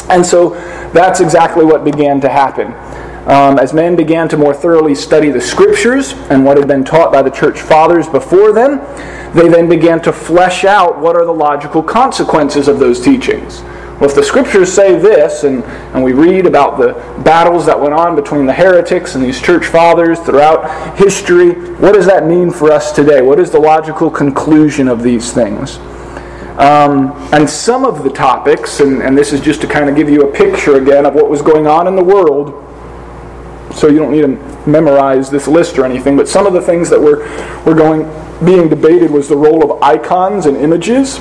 And so that's exactly what began to happen. As men began to more thoroughly study the Scriptures and what had been taught by the church fathers before them, they then began to flesh out what are the logical consequences of those teachings. Well, if the Scriptures say this, and we read about the battles that went on between the heretics and these church fathers throughout history, what does that mean for us today? What is the logical conclusion of these things? And some of the topics, and this is just to kind of give you a picture again of what was going on in the world, so you don't need to memorize this list or anything, but some of the things that were being debated was the role of icons and images.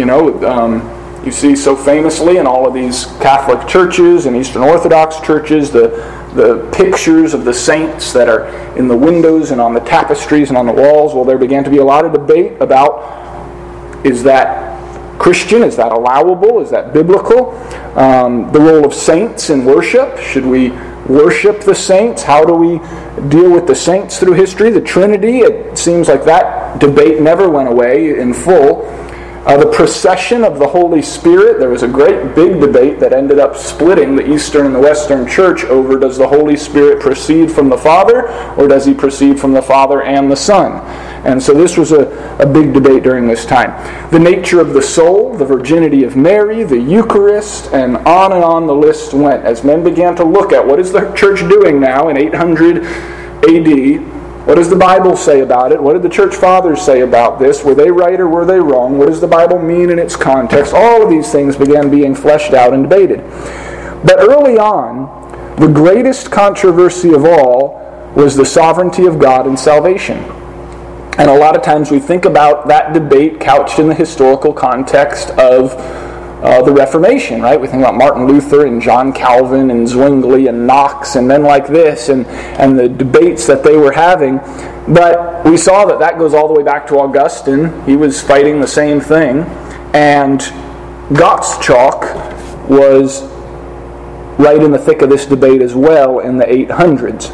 You see so famously in all of these Catholic churches and Eastern Orthodox churches the pictures of the saints that are in the windows and on the tapestries and on the walls. Well, there began to be a lot of debate about, is that Christian? Is that allowable? Is that biblical? The role of saints in worship. Should we worship the saints? How do we deal with the saints through history? The Trinity, it seems like that debate never went away in full. The procession of the Holy Spirit, there was a great big debate that ended up splitting the Eastern and the Western Church over, does the Holy Spirit proceed from the Father, or does he proceed from the Father and the Son? And so this was a big debate during this time. The nature of the soul, the virginity of Mary, the Eucharist, and on the list went as men began to look at what is the church doing now in 800 AD. What does the Bible say about it? What did the church fathers say about this? Were they right or were they wrong? What does the Bible mean in its context? All of these things began being fleshed out and debated. But early on, the greatest controversy of all was the sovereignty of God and salvation. And a lot of times we think about that debate couched in the historical context of the Reformation, right? We think about Martin Luther and John Calvin and Zwingli and Knox and men like this and the debates that they were having. But we saw that goes all the way back to Augustine. He was fighting the same thing. And Gottschalk was right in the thick of this debate as well in the 800s.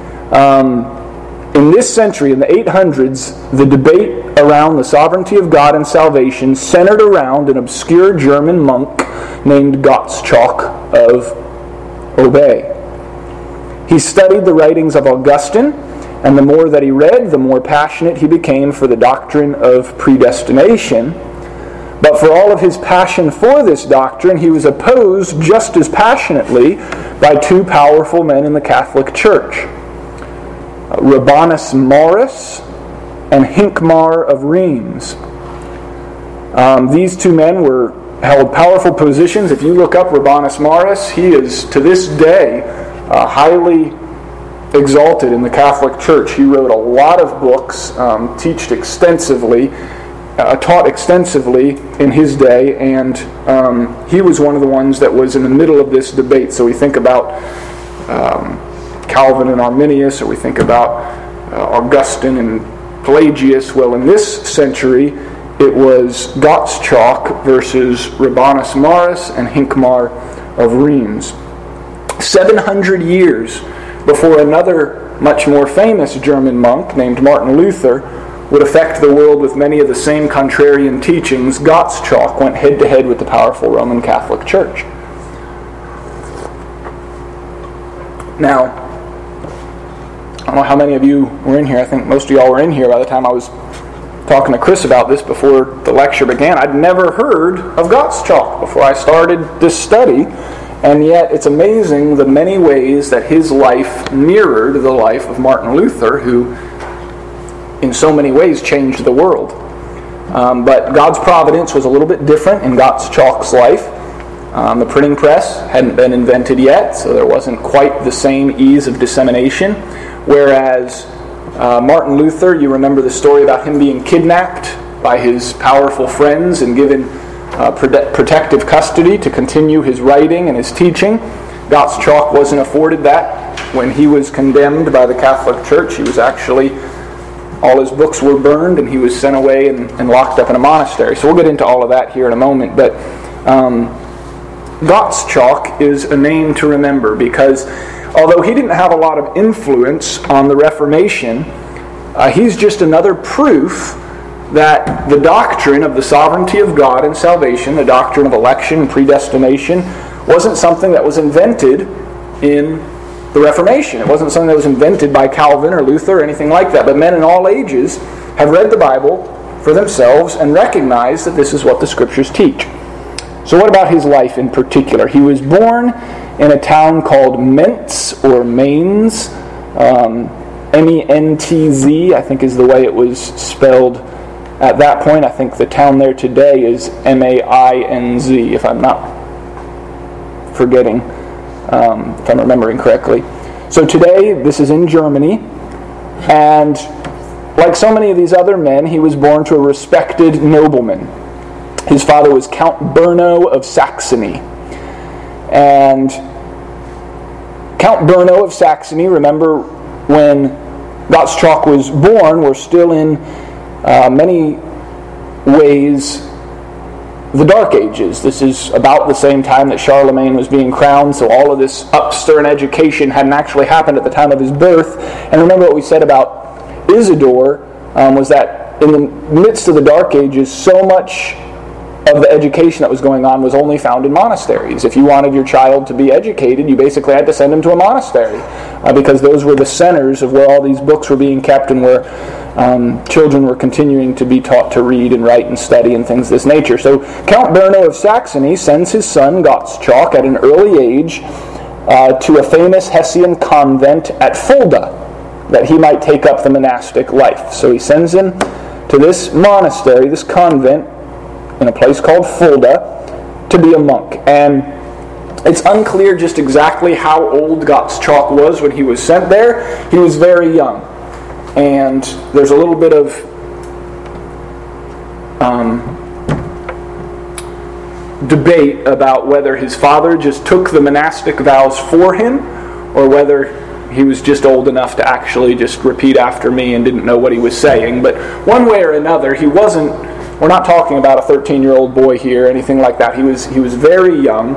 In this century, in the 800s, the debate around the sovereignty of God and salvation centered around an obscure German monk named Gottschalk of Obey. He studied the writings of Augustine, and the more that he read, the more passionate he became for the doctrine of predestination. But for all of his passion for this doctrine, he was opposed just as passionately by two powerful men in the Catholic Church, Rabanus Maurus and Hincmar of Reims. These two men held powerful positions. If you look up Rabanus Maurus, he is to this day highly exalted in the Catholic Church. He wrote a lot of books, taught extensively in his day, and he was one of the ones that was in the middle of this debate. So we think about Calvin and Arminius, or we think about Augustine and Pelagius. Well, in this century, it was Gottschalk versus Rabanus Maurus and Hincmar of Reims. 700 years before another much more famous German monk named Martin Luther would affect the world with many of the same contrarian teachings, Gottschalk went head-to-head with the powerful Roman Catholic Church. Now, I don't know how many of you were in here. I think most of y'all were in here by the time I was talking to Chris about this before the lecture began. I'd never heard of Gottschalk before I started this study, and yet it's amazing the many ways that his life mirrored the life of Martin Luther, who in so many ways changed the world. But God's providence was a little bit different in Gottschalk's life. The printing press hadn't been invented yet, so there wasn't quite the same ease of dissemination. Whereas Martin Luther, you remember the story about him being kidnapped by his powerful friends and given protective custody to continue his writing and his teaching. Gottschalk wasn't afforded that. When he was condemned by the Catholic Church, all his books were burned and he was sent away and locked up in a monastery. So we'll get into all of that here in a moment. But Gottschalk is a name to remember because although he didn't have a lot of influence on the Reformation, he's just another proof that the doctrine of the sovereignty of God and salvation, the doctrine of election and predestination, wasn't something that was invented in the Reformation. It wasn't something that was invented by Calvin or Luther or anything like that. But men in all ages have read the Bible for themselves and recognize that this is what the Scriptures teach. So what about his life in particular? He was born in a town called Mentz or Mainz. M-E-N-T-Z, I think is the way it was spelled at that point. I think the town there today is M-A-I-N-Z, if I'm not forgetting, if I'm remembering correctly. So today, this is in Germany, and like so many of these other men, he was born to a respected nobleman. His father was Count Berno of Saxony. And Count Berno of Saxony, remember when Gottschalk was born, were still in many ways the Dark Ages. This is about the same time that Charlemagne was being crowned, so all of this upstart education hadn't actually happened at the time of his birth. And remember what we said about Isidore, was that in the midst of the Dark Ages, so much of the education that was going on was only found in monasteries. If you wanted your child to be educated, you basically had to send him to a monastery, because those were the centers of where all these books were being kept and where children were continuing to be taught to read and write and study and things of this nature. So Count Berno of Saxony sends his son Gottschalk at an early age to a famous Hessian convent at Fulda, that he might take up the monastic life. So he sends him to this monastery, this convent, in a place called Fulda, to be a monk. And it's unclear just exactly how old Gottschalk was when he was sent there. He was very young. And there's a little bit of debate about whether his father just took the monastic vows for him, or whether he was just old enough to actually just repeat after me and didn't know what he was saying. But one way or another, he wasn't. We're not talking about a 13-year-old boy here or anything like that. He was very young,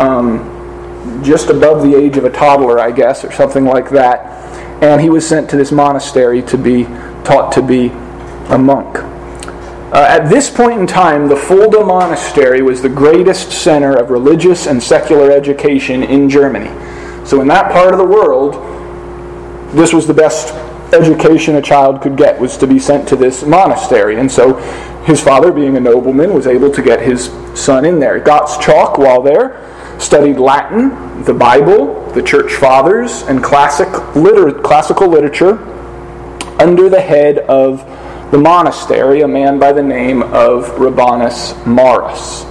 just above the age of a toddler, I guess, or something like that. And he was sent to this monastery to be taught to be a monk. At this point in time, the Fulda Monastery was the greatest center of religious and secular education in Germany. So in that part of the world, this was the best education a child could get, was to be sent to this monastery. And so his father, being a nobleman, was able to get his son in there. Gottschalk, while there, studied Latin, the Bible, the Church Fathers, and classical literature under the head of the monastery, a man by the name of Rabanus Maurus.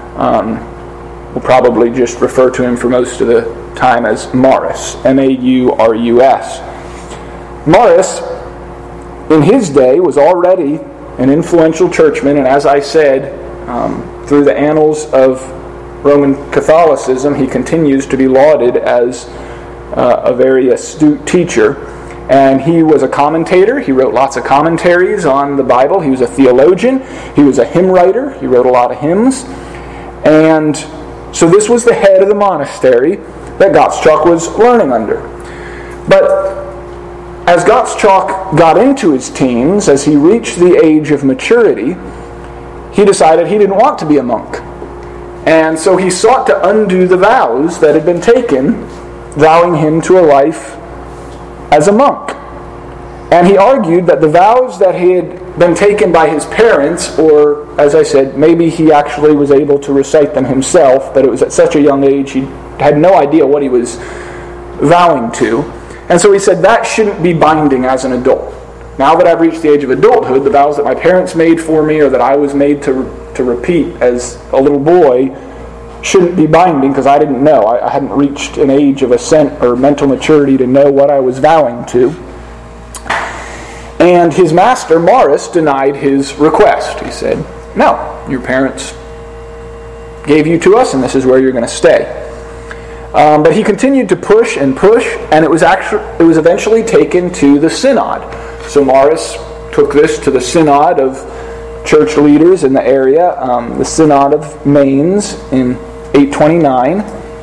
We'll probably just refer to him for most of the time as Maurus, M-A-U-R-U-S. Maurus, in his day, was already an influential churchman, and as I said, through the annals of Roman Catholicism, he continues to be lauded as a very astute teacher. And he was a commentator. He wrote lots of commentaries on the Bible. He was a theologian. He was a hymn writer. He wrote a lot of hymns. And so this was the head of the monastery that Gottschalk was learning under. But as Gottschalk got into his teens, as he reached the age of maturity, he decided he didn't want to be a monk. And so he sought to undo the vows that had been taken, vowing him to a life as a monk. And he argued that the vows that he had been taken by his parents, or, as I said, maybe he actually was able to recite them himself, but it was at such a young age he had no idea what he was vowing to. And so he said, that shouldn't be binding as an adult. Now that I've reached the age of adulthood, the vows that my parents made for me, or that I was made to repeat as a little boy, shouldn't be binding because I didn't know. I hadn't reached an age of assent or mental maturity to know what I was vowing to. And his master, Maurus, denied his request. He said, no, your parents gave you to us, and this is where you're going to stay. But he continued to push, and it was eventually taken to the synod. So Maurus took this to the synod of church leaders in the area, the Synod of Mainz in 829.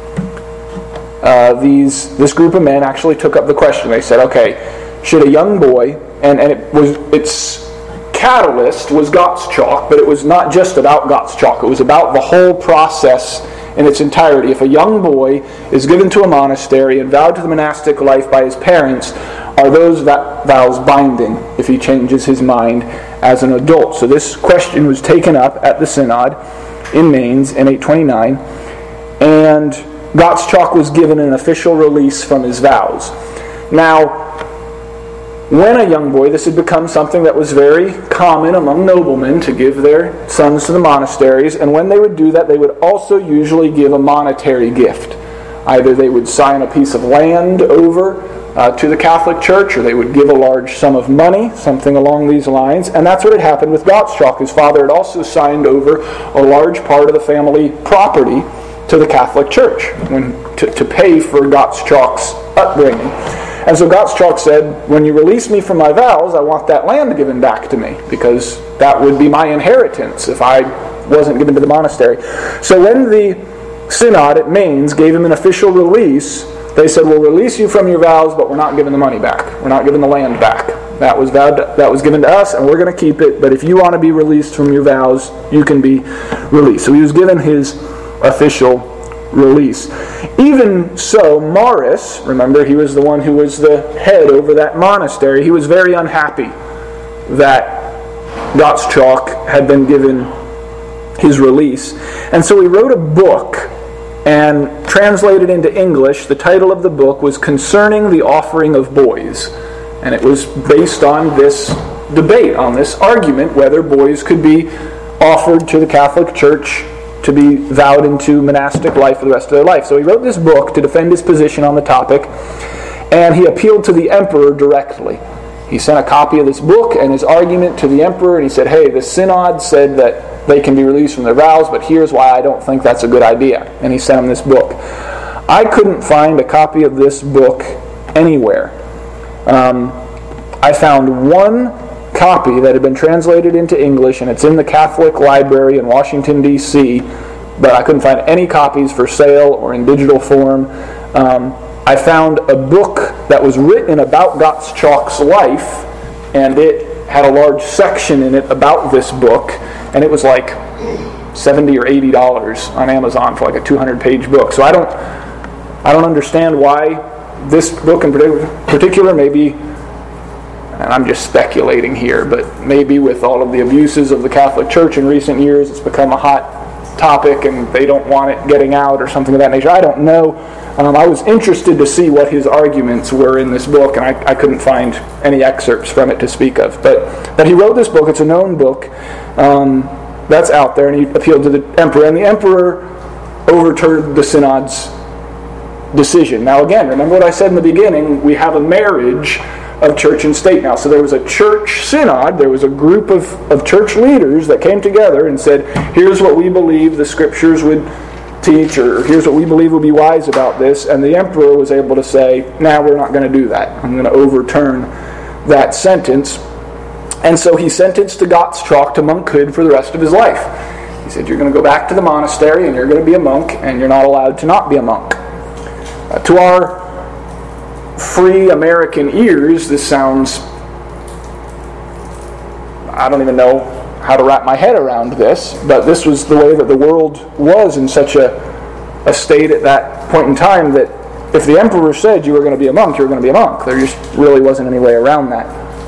This group of men actually took up the question. They said, okay, should a young boy, and its catalyst was Gottschalk, but it was not just about Gottschalk. It was about the whole process in its entirety. If a young boy is given to a monastery and vowed to the monastic life by his parents, are those vows binding if he changes his mind as an adult? So this question was taken up at the synod in Mainz in 829, and Gottschalk was given an official release from his vows. Now, when a young boy, this had become something that was very common among noblemen to give their sons to the monasteries, and when they would do that, they would also usually give a monetary gift. Either they would sign a piece of land over to the Catholic Church, or they would give a large sum of money, something along these lines, and that's what had happened with Gottschalk. His father had also signed over a large part of the family property to the Catholic Church to pay for Gottschalk's upbringing. And so Gottschalk said, when you release me from my vows, I want that land given back to me, because that would be my inheritance if I wasn't given to the monastery. So when the synod at Mainz gave him an official release, they said, we'll release you from your vows, but we're not giving the money back. We're not giving the land back. That was given to us, and we're going to keep it, but if you want to be released from your vows, you can be released. So he was given his official release. Even so, Maurus, remember, he was the one who was the head over that monastery. He was very unhappy that Gottschalk had been given his release. And so he wrote a book and translated into English. The title of the book was Concerning the Offering of Boys. And it was based on this debate, on this argument, whether boys could be offered to the Catholic Church to be vowed into monastic life for the rest of their life. So he wrote this book to defend his position on the topic, and he appealed to the emperor directly. He sent a copy of this book and his argument to the emperor, and he said, hey, the synod said that they can be released from their vows, but here's why I don't think that's a good idea. And he sent him this book. I couldn't find a copy of this book anywhere. I found one copy that had been translated into English, and it's in the Catholic Library in Washington, D.C., but I couldn't find any copies for sale or in digital form. I found a book that was written about Gottschalk's life, and it had a large section in it about this book, and it was like $70 or $80 on Amazon for like a 200-page book. So I don't understand why this book in particular, maybe, and I'm just speculating here, but maybe with all of the abuses of the Catholic Church in recent years, it's become a hot topic and they don't want it getting out or something of that nature. I don't know. I was interested to see what his arguments were in this book, and I couldn't find any excerpts from it to speak of. But he wrote this book. It's a known book that's out there, and he appealed to the emperor, and the emperor overturned the synod's decision. Now again, remember what I said in the beginning, we have a marriage of church and state now. So there was a church synod, there was a group of church leaders that came together and said, here's what we believe the scriptures would teach, or here's what we believe would be wise about this, and the emperor was able to say, we're not going to do that. I'm going to overturn that sentence. And so he sentenced to Gottschalk to monkhood for the rest of his life. He said, you're going to go back to the monastery and you're going to be a monk, and you're not allowed to not be a monk. To our free American ears, this sounds, I don't even know how to wrap my head around this, but this was the way that the world was in such a state at that point in time, that if the emperor said you were going to be a monk, you were going to be a monk. There just really wasn't any way around that.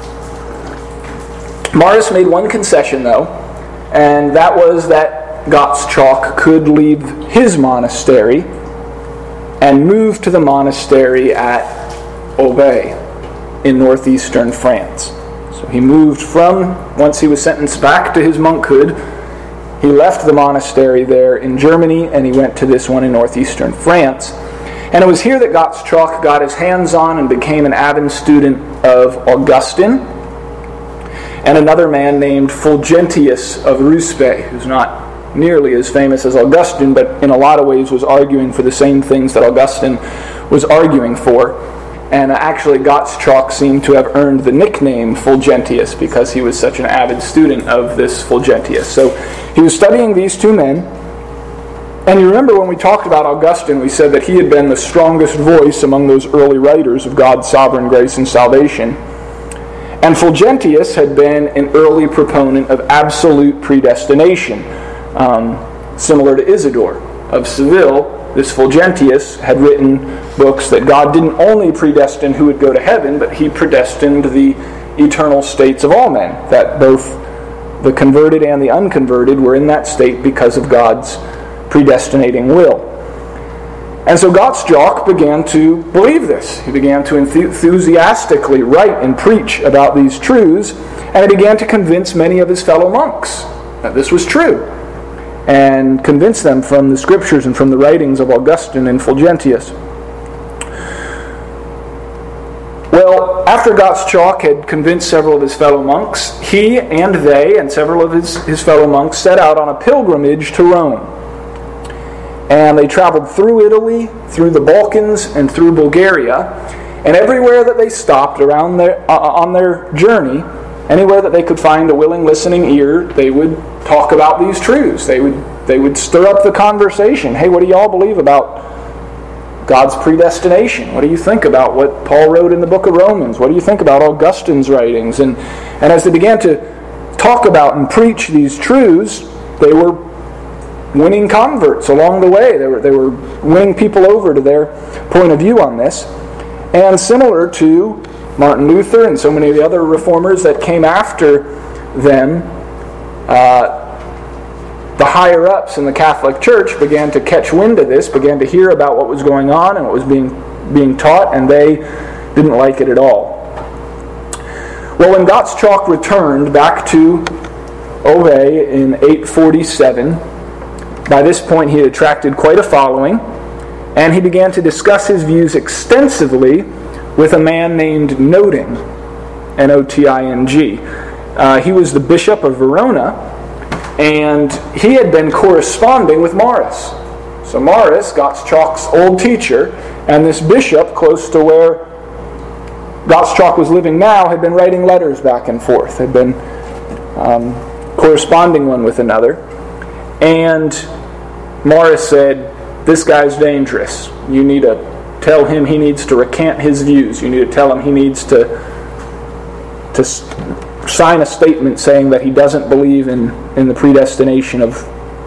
Maurus made one concession, though, and that was that Gottschalk could leave his monastery and move to the monastery at Aubais in northeastern France. So he moved once he was sentenced back to his monkhood, he left the monastery there in Germany and he went to this one in northeastern France. And it was here that Gottschalk got his hands on and became an avid student of Augustine and another man named Fulgentius of Ruspe, who's not nearly as famous as Augustine, but in a lot of ways was arguing for the same things that Augustine was arguing for. And actually Gottschalk seemed to have earned the nickname Fulgentius because he was such an avid student of this Fulgentius. So he was studying these two men. And you remember when we talked about Augustine, we said that he had been the strongest voice among those early writers of God's sovereign grace and salvation. And Fulgentius had been an early proponent of absolute predestination, similar to Isidore of Seville, this Fulgentius, had written books that God didn't only predestine who would go to heaven, but he predestined the eternal states of all men, that both the converted and the unconverted were in that state because of God's predestinating will. And so Gottschalk began to believe this. He began to enthusiastically write and preach about these truths, and he began to convince many of his fellow monks that this was true, and convince them from the scriptures and from the writings of Augustine and Fulgentius. Well, after Gottschalk had convinced several of his fellow monks, he and they and several of his fellow monks set out on a pilgrimage to Rome. And they traveled through Italy, through the Balkans, and through Bulgaria. And everywhere that they stopped on their journey, anywhere that they could find a willing listening ear, they would talk about these truths. They would stir up the conversation. Hey, what do y'all believe about God's predestination? What do you think about what Paul wrote in the book of Romans? What do you think about Augustine's writings? And as they began to talk about and preach these truths, they were winning converts along the way. They were winning people over to their point of view on this. And similar to Martin Luther and so many of the other reformers that came after them, the higher-ups in the Catholic Church began to catch wind of this, began to hear about what was going on and what was being taught, and they didn't like it at all. Well, when Gottschalk returned back to Ohain in 847, by this point he had attracted quite a following, and he began to discuss his views extensively with a man named Noting, N-O-T-I-N-G. He was the bishop of Verona, and he had been corresponding with Maurus. So Maurus, Gottschalk's old teacher, and this bishop close to where Gottschalk was living now had been writing letters back and forth, had been corresponding one with another. And Maurus said, this guy's dangerous. You need to tell him he needs to recant his views. You need to tell him he needs to sign a statement saying that he doesn't believe in the predestination of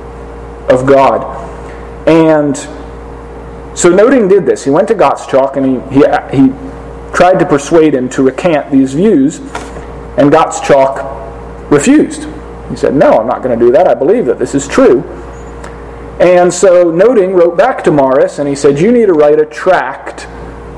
God. And so Noting did this. He went to Gottschalk and he tried to persuade him to recant these views, and Gottschalk refused. He said, no, I'm not going to do that. I believe that this is true. And so Noting wrote back to Maurus and he said, you need to write a tract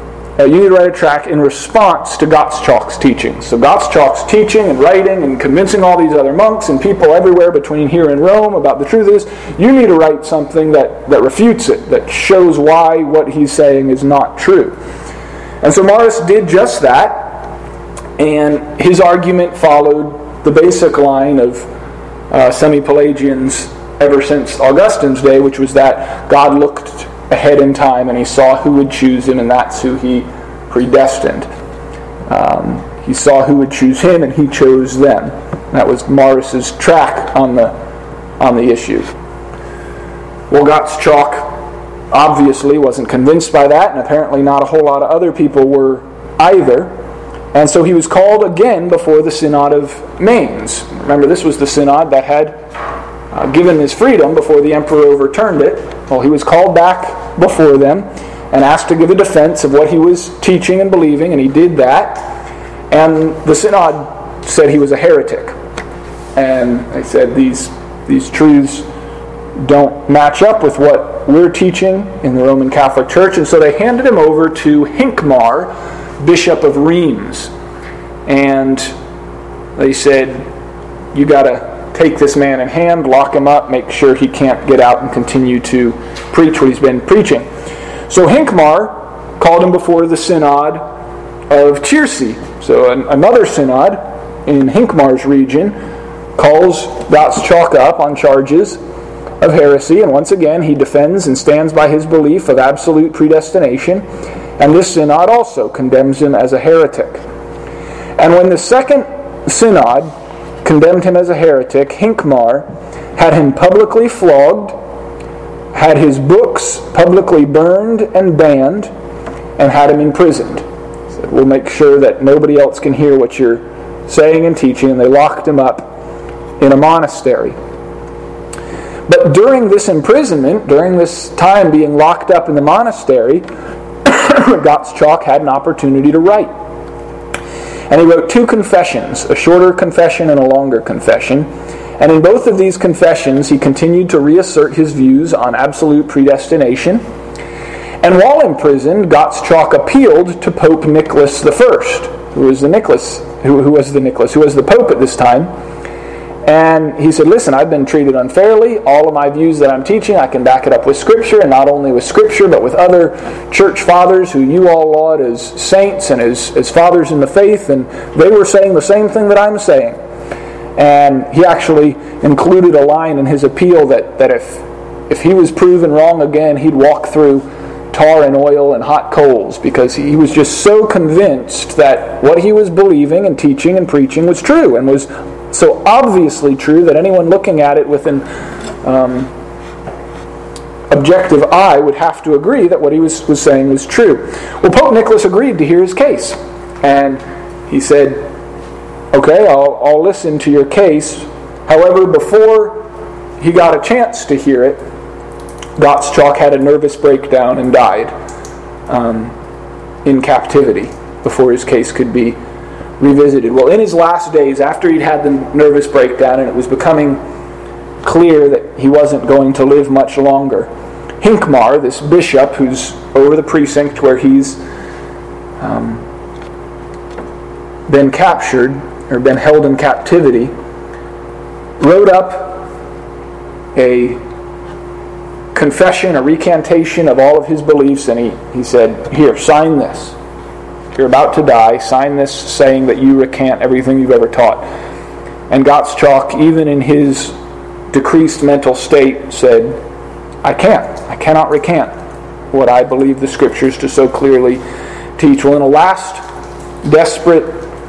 in response to Gottschalk's teaching. So Gottschalk's teaching and writing and convincing all these other monks and people everywhere between here and Rome about the truth is, you need to write something that refutes it, that shows why what he's saying is not true. And so Maurus did just that, and his argument followed the basic line of Semi-Pelagians ever since Augustine's day, which was that God looked ahead in time and he saw who would choose him, and that's who he predestined. He saw who would choose him and he chose them. That was Maurus's track on the issue. Well, Gottschalk obviously wasn't convinced by that, and apparently not a whole lot of other people were either. And so he was called again before the Synod of Mainz. Remember, this was the synod that had given his freedom before the emperor overturned it. Well, he was called back before them and asked to give a defense of what he was teaching and believing, and he did that. And the synod said he was a heretic. And they said these truths don't match up with what we're teaching in the Roman Catholic Church, and so they handed him over to Hincmar, Bishop of Reims. And they said, you got to take this man in hand, lock him up, make sure he can't get out and continue to preach what he's been preaching. So Hincmar called him before the Synod of Chirsey. So another synod in Hincmar's region calls Gottschalk up on charges of heresy, and once again he defends and stands by his belief of absolute predestination, and this synod also condemns him as a heretic. And when the second synod condemned him as a heretic, Hincmar had him publicly flogged, had his books publicly burned and banned, and had him imprisoned. He said, we'll make sure that nobody else can hear what you're saying and teaching, and they locked him up in a monastery. But during this imprisonment, during this time being locked up in the monastery, Gottschalk had an opportunity to write. And he wrote 2 confessions, a shorter confession and a longer confession. And in both of these confessions, he continued to reassert his views on absolute predestination. And while imprisoned, Gottschalk appealed to Pope Nicholas I, who was the Pope at this time. And he said, listen, I've been treated unfairly. All of my views that I'm teaching, I can back it up with Scripture, and not only with Scripture, but with other church fathers who you all laud as saints and as fathers in the faith, and they were saying the same thing that I'm saying. And he actually included a line in his appeal that if he was proven wrong again, he'd walk through tar and oil and hot coals, because he was just so convinced that what he was believing and teaching and preaching was true, and was so obviously true that anyone looking at it with an objective eye would have to agree that what he was saying was true. Well, Pope Nicholas agreed to hear his case, and he said, okay, I'll listen to your case. However, before he got a chance to hear it, Gottschalk had a nervous breakdown and died in captivity before his case could be revisited. Well, in his last days, after he'd had the nervous breakdown and it was becoming clear that he wasn't going to live much longer, Hincmar, this bishop who's over the precinct where he's been captured or been held in captivity, wrote up a confession, a recantation of all of his beliefs, and he said, here, sign this. You're about to die, sign this saying that you recant everything you've ever taught. And Gottschalk, even in his decreased mental state, said, I cannot recant what I believe the Scriptures to so clearly teach. Well, in a last desperate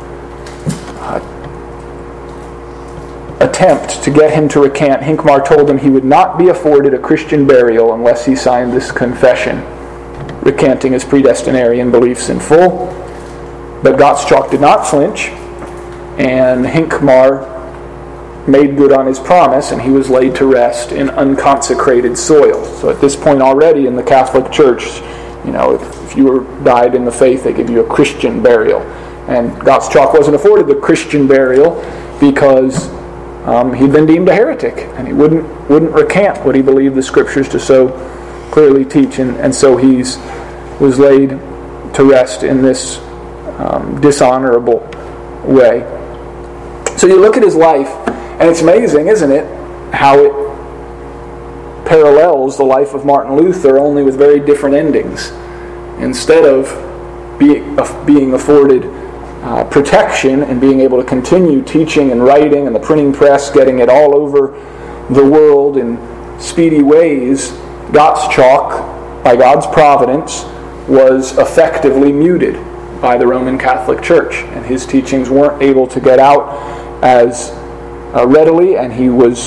attempt to get him to recant, Hincmar told him he would not be afforded a Christian burial unless he signed this confession, recanting his predestinarian beliefs in full. But Gottschalk did not flinch, and Hincmar made good on his promise, and he was laid to rest in unconsecrated soil. So at this point already in the Catholic Church, if you died in the faith, they give you a Christian burial. And Gottschalk wasn't afforded the Christian burial because he'd been deemed a heretic, and he wouldn't recant what he believed the Scriptures to so clearly teach, and so he was laid to rest in this dishonorable way. So you look at his life, and it's amazing, isn't it, how it parallels the life of Martin Luther, only with very different endings. Instead of being afforded protection and being able to continue teaching and writing, and the printing press getting it all over the world in speedy ways, Gottschalk, by God's providence, was effectively muted by the Roman Catholic Church, and his teachings weren't able to get out as readily, and he was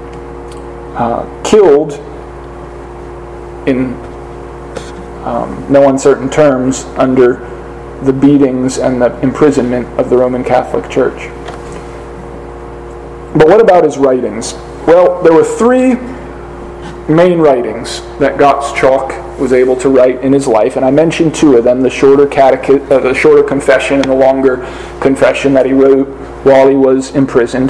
killed in no uncertain terms under the beatings and the imprisonment of the Roman Catholic Church. But what about his writings? Well, there were 3 main writings that Gottschalk was able to write in his life, and I mentioned 2 of them: the shorter confession and the longer confession that he wrote while he was imprisoned.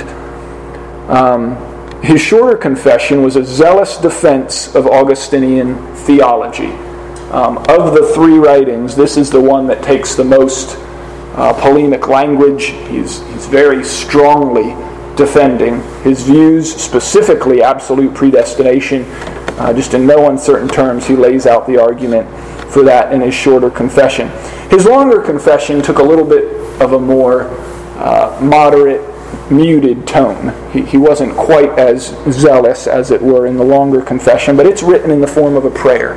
His shorter confession was a zealous defense of Augustinian theology. Of the 3 writings, this is the one that takes the most polemic language. He's very strongly defending his views, specifically absolute predestination. Just in no uncertain terms, he lays out the argument for that in his shorter confession. His longer confession took a little bit of a more moderate, muted tone. He wasn't quite as zealous, as it were, in the longer confession, but it's written in the form of a prayer.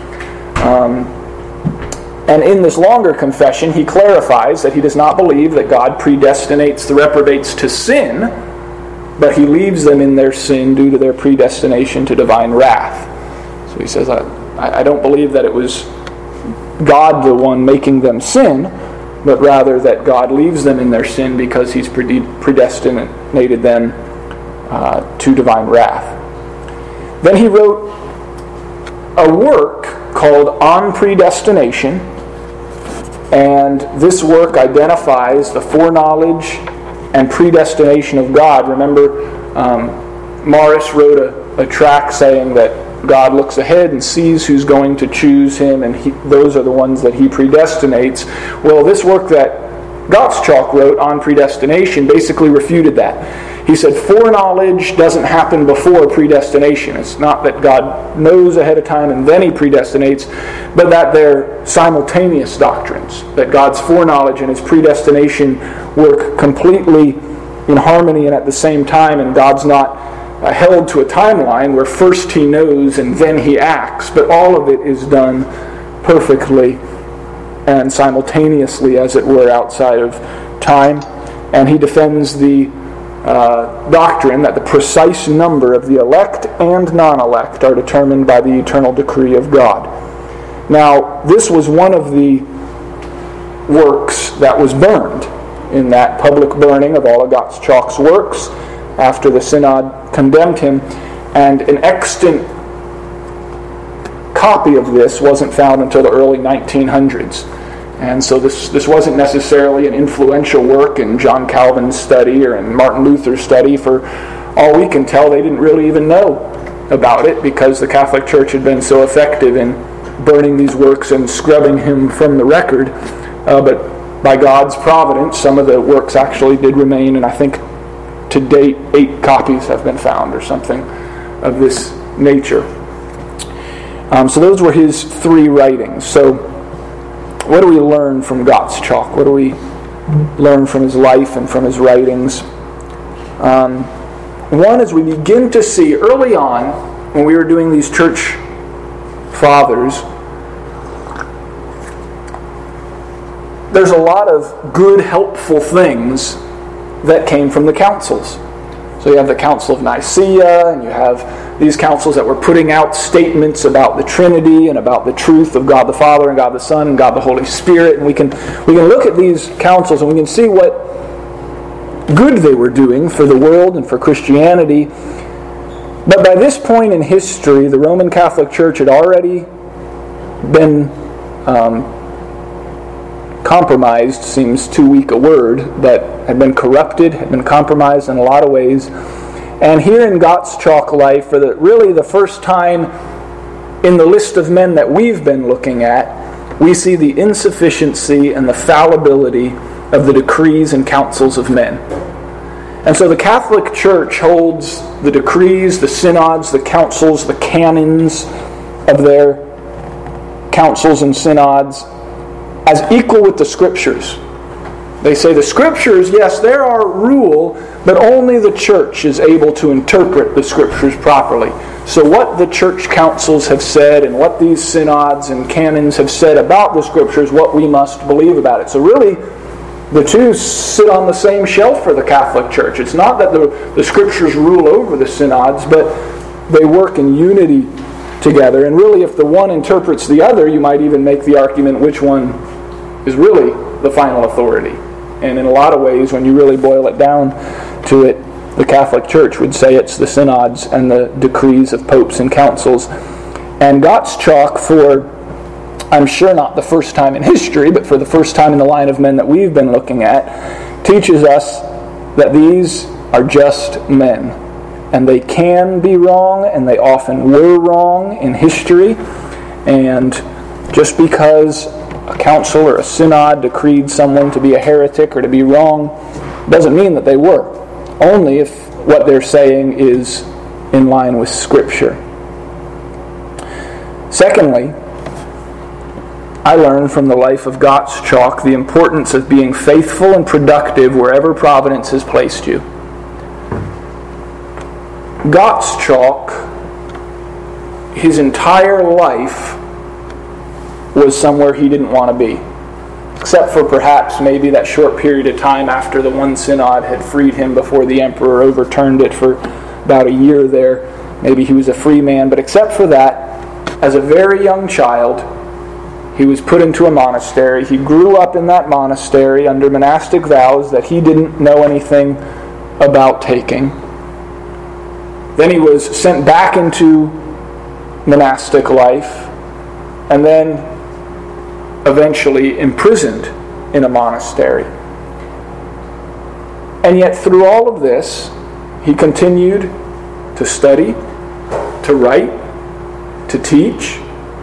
And in this longer confession, he clarifies that he does not believe that God predestinates the reprobates to sin, but he leaves them in their sin due to their predestination to divine wrath. So he says, I don't believe that it was God the one making them sin, but rather that God leaves them in their sin because he's predestinated them to divine wrath. Then he wrote a work called On Predestination, and this work identifies the foreknowledge and predestination of God. Remember, Morris wrote a tract saying that God looks ahead and sees who's going to choose him, and those are the ones that he predestinates. Well, this work that Gottschalk wrote on predestination basically refuted that. He said foreknowledge doesn't happen before predestination. It's not that God knows ahead of time and then he predestinates, but that they're simultaneous doctrines, that God's foreknowledge and his predestination work completely in harmony and at the same time, and God's not held to a timeline where first he knows and then he acts, but all of it is done perfectly and simultaneously, as it were, outside of time. And he defends the doctrine that the precise number of the elect and non-elect are determined by the eternal decree of God. Now, this was one of the works that was burned in that public burning of all of Gottschalk's works after the synod condemned him, and an extant copy of this wasn't found until the early 1900s. And so this wasn't necessarily an influential work in John Calvin's study or in Martin Luther's study. For all we can tell, they didn't really even know about it because the Catholic Church had been so effective in burning these works and scrubbing him from the record. But by God's providence, some of the works actually did remain, and I think to date 8 copies have been found or something of this nature. So those were his 3 writings. So what do we learn from Gottschalk? What do we learn from his life and from his writings? One is we begin to see early on, when we were doing these church fathers, there's a lot of good, helpful things that came from the councils. So you have the Council of Nicaea, and you have these councils that were putting out statements about the Trinity and about the truth of God the Father and God the Son and God the Holy Spirit. And we can look at these councils and we can see what good they were doing for the world and for Christianity. But by this point in history, the Roman Catholic Church had already been compromised, seems too weak a word, but had been corrupted, had been compromised in a lot of ways. And here in Gottschalk life, for the first time in the list of men that we've been looking at, we see the insufficiency and the fallibility of the decrees and councils of men. And so the Catholic Church holds the decrees, the synods, the councils, the canons of their councils and synods as equal with the Scriptures. They say the Scriptures, yes, there are rule, but only the Church is able to interpret the Scriptures properly. So what the Church councils have said and what these synods and canons have said about the Scriptures, what we must believe about it. So really, the two sit on the same shelf for the Catholic Church. It's not that the Scriptures rule over the synods, but they work in unity together. And really, if the one interprets the other, you might even make the argument which one is really the final authority. And in a lot of ways, when you really boil it down to it, the Catholic Church would say it's the synods and the decrees of popes and councils. And Gottschalk, for, I'm sure not the first time in history, but for the first time in the line of men that we've been looking at, teaches us that these are just men. And they can be wrong, and they often were wrong in history. And just because a council or a synod decreed someone to be a heretic or to be wrong doesn't mean that they were. Only if what they're saying is in line with Scripture. Secondly, I learned from the life of Gottschalk the importance of being faithful and productive wherever providence has placed you. Gottschalk, his entire life, was somewhere he didn't want to be. Except for perhaps maybe that short period of time after the one synod had freed him before the emperor overturned it for about a year there. Maybe he was a free man. But except for that, as a very young child, he was put into a monastery. He grew up in that monastery under monastic vows that he didn't know anything about taking. Then he was sent back into monastic life, and then eventually imprisoned in a monastery. And yet through all of this, he continued to study, to write, to teach.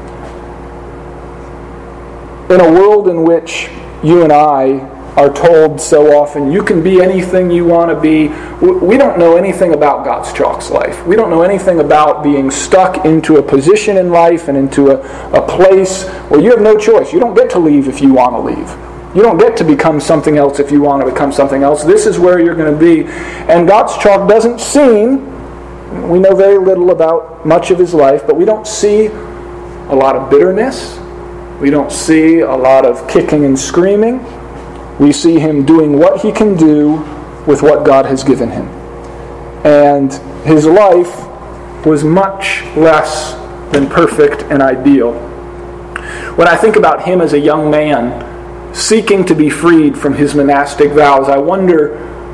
In a world in which you and I are told so often, you can be anything you want to be. We don't know anything about Gottschalk's life. We don't know anything about being stuck into a position in life and into a place where you have no choice. You don't get to leave if you want to leave. You don't get to become something else if you want to become something else. This is where you're going to be. And Gottschalk doesn't seem, we know very little about much of his life, but we don't see a lot of bitterness. We don't see a lot of kicking and screaming. We see him doing what he can do with what God has given him. And his life was much less than perfect and ideal. When I think about him as a young man seeking to be freed from his monastic vows, I wonder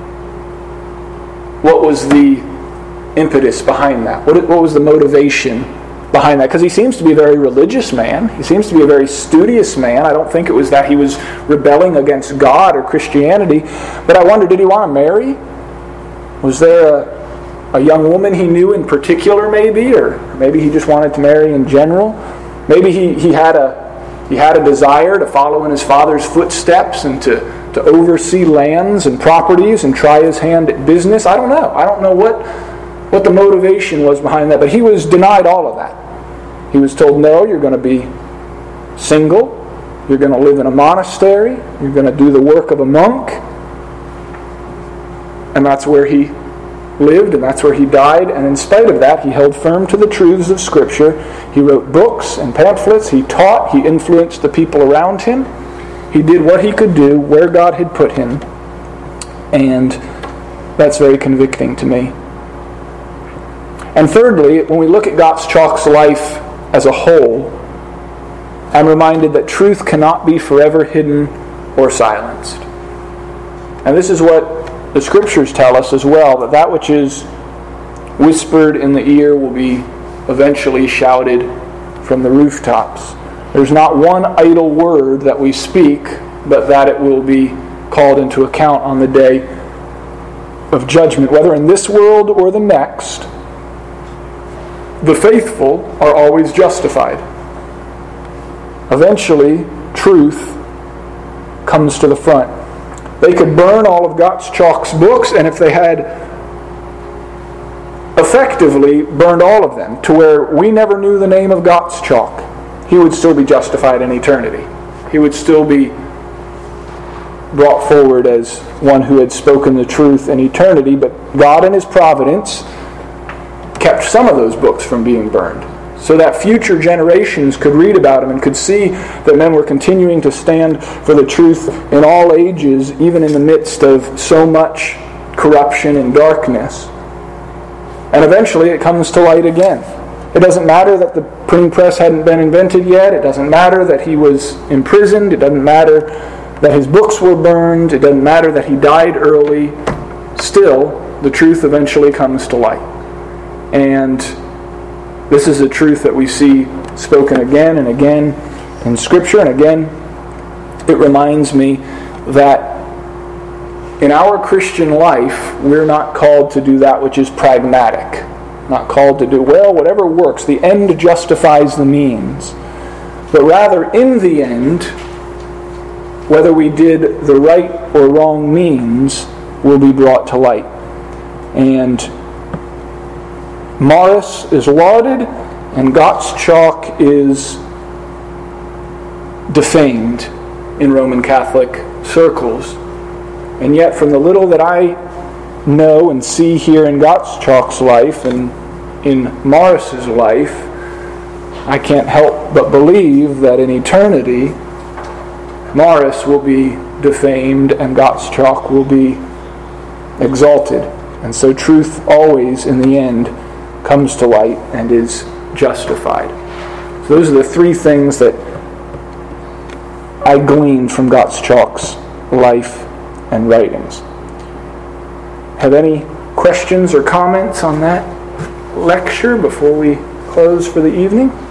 what was the impetus behind that? What was the motivation behind that? Because he seems to be a very religious man. He seems to be a very studious man. I don't think it was that he was rebelling against God or Christianity. But I wonder, did he want to marry? Was there a young woman he knew in particular maybe? Or maybe he just wanted to marry in general? Maybe he had a desire to follow in his father's footsteps and to oversee lands and properties and try his hand at business. I don't know. I don't know what the motivation was behind that. But he was denied all of that. He was told, no, you're going to be single. You're going to live in a monastery. You're going to do the work of a monk. And that's where he lived, and that's where he died. And in spite of that, he held firm to the truths of Scripture. He wrote books and pamphlets. He taught. He influenced the people around him. He did what he could do where God had put him. And that's very convicting to me. And thirdly, when we look at Gottschalk's life as a whole, I'm reminded that truth cannot be forever hidden or silenced. And this is what the Scriptures tell us as well, that which is whispered in the ear will be eventually shouted from the rooftops. There's not one idle word that we speak, but that it will be called into account on the day of judgment, whether in this world or the next. The faithful are always justified. Eventually, truth comes to the front. They could burn all of Gottschalk's books, and if they had effectively burned all of them to where we never knew the name of Gottschalk, he would still be justified in eternity. He would still be brought forward as one who had spoken the truth in eternity, but God in His providence kept some of those books from being burned, so that future generations could read about him and could see that men were continuing to stand for the truth in all ages, even in the midst of so much corruption and darkness. And eventually it comes to light again. It doesn't matter that the printing press hadn't been invented yet. It doesn't matter that he was imprisoned. It doesn't matter that his books were burned. It doesn't matter that he died early. Still, the truth eventually comes to light. And this is a truth that we see spoken again and again in Scripture. And again, it reminds me that in our Christian life, we're not called to do that which is pragmatic. Not called to do, well, whatever works. The end justifies the means. But rather, in the end, whether we did the right or wrong means will be brought to light. And Morris is lauded, and Gottschalk is defamed in Roman Catholic circles. And yet, from the little that I know and see here in Gottschalk's life and in Morris's life, I can't help but believe that in eternity, Morris will be defamed and Gottschalk will be exalted. And so truth always, in the end, comes to light and is justified. So those are the three things that I gleaned from Gottschalk's life and writings. Have any questions or comments on that? lecture before we close for the evening?